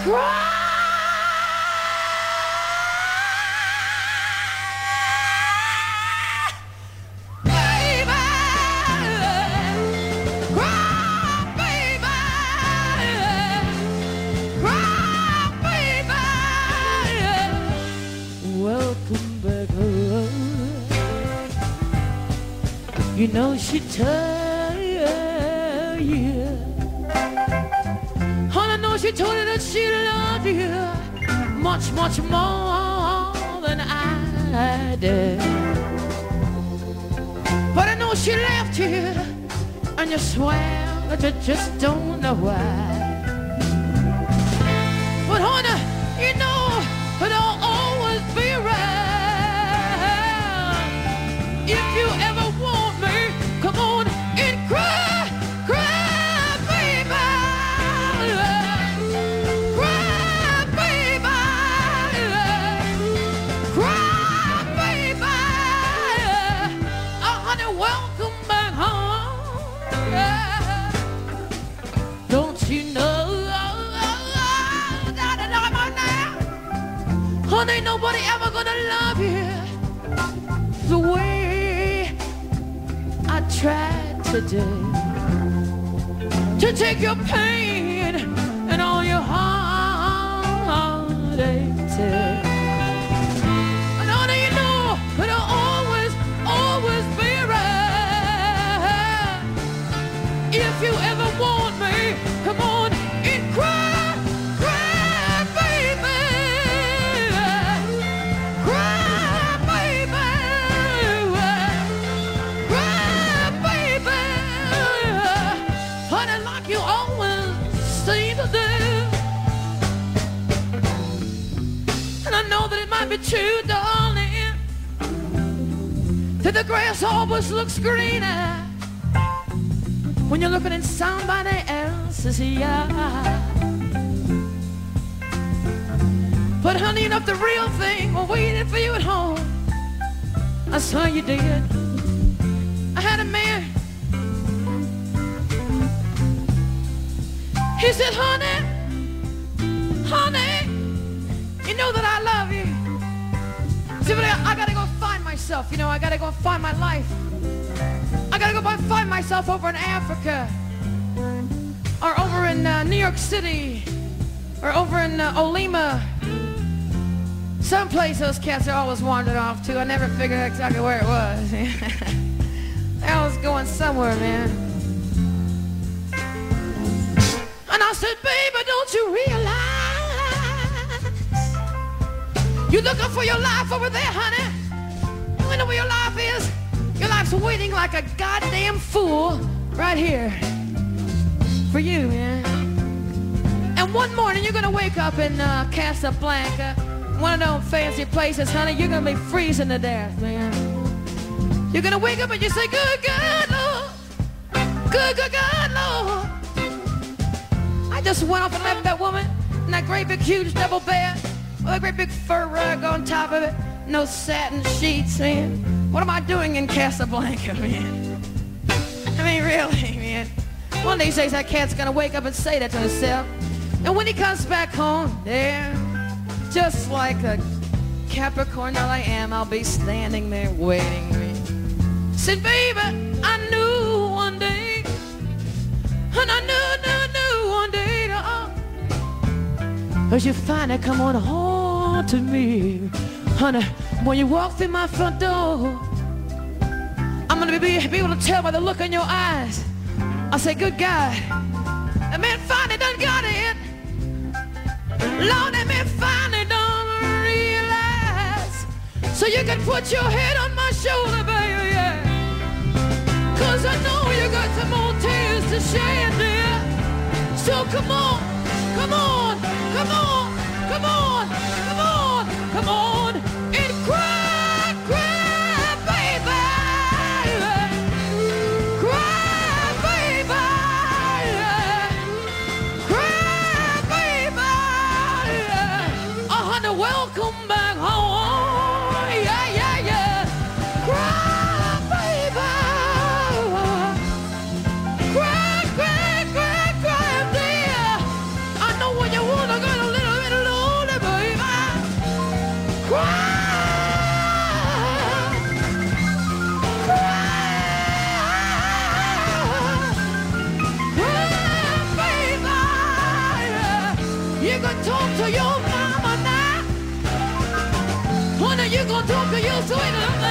Cry, baby. Cry, baby. Cry, baby. Welcome back home. You know she tell you. I know she told you that she loved you much, much more than I did. But I know she left you, and you swear that you just don't know why. But honey, you know it'll always be around. If you ever want me, come on and cry, cry. Welcome back home. Yeah. Don't you know that I love you now? Honey, nobody ever gonna love you the way I tried today to take your pain and all your heartaches. And honey, you know it'll always be. If you ever want me, come on and cry, cry, baby. Cry, baby. Cry, baby. Honey, like you always seem to do. And I know that it might be true, darling, that the grass always looks greener when you're looking in somebody else's eye. But honey, you know the real thing was waiting for you at home. I saw you did. I had a man. He said, honey, honey, you know that I love you. See, but I gotta go find myself, you know, I gotta go find my life. I gotta go find myself over in Africa, or over in New York City, or over in Olima. Someplace those cats are always wandered off to. I never figured out exactly where it was. I was going somewhere, man. And I said, baby, don't you realize you're looking for your life over there, honey? You know where your life is? Your life's waiting like a goddamn fool right here for you, man. And one morning you're gonna wake up in Casablanca, one of those fancy places, honey. You're gonna be freezing to death, man. You're gonna wake up and you say, good God, Lord. Good God, Lord. I just went off and left that woman in that great big huge double bed with a great big fur rug on top of it. No satin sheets, man. What am I doing in Casablanca, man? I mean, really, man. One of these days that cat's gonna wake up and say that to himself. And when he comes back home, there, just like a Capricorn that I am, I'll be standing there waiting, man. Said, baby, I knew one day, and I knew one day, cause you finally come on home to me. Honey, when you walk through my front door, I'm gonna be able to tell by the look in your eyes. I say, good God, that man finally done got it. Lord, that man finally done realize. So you can put your head on my shoulder, baby, yeah. Cause I know you got some more tears to shed, dear. So come on, come on, come on, come on, come on, come on, and cry, cry, baby. Cry, baby. Cry, baby. Oh, honey, welcome back home. Yeah, yeah, yeah. Cry, baby. Cry, cry, cry, cry, dear. I know when you wanna go to live. gonna talk to your mama now? Honey, you gonna talk to your sweetie?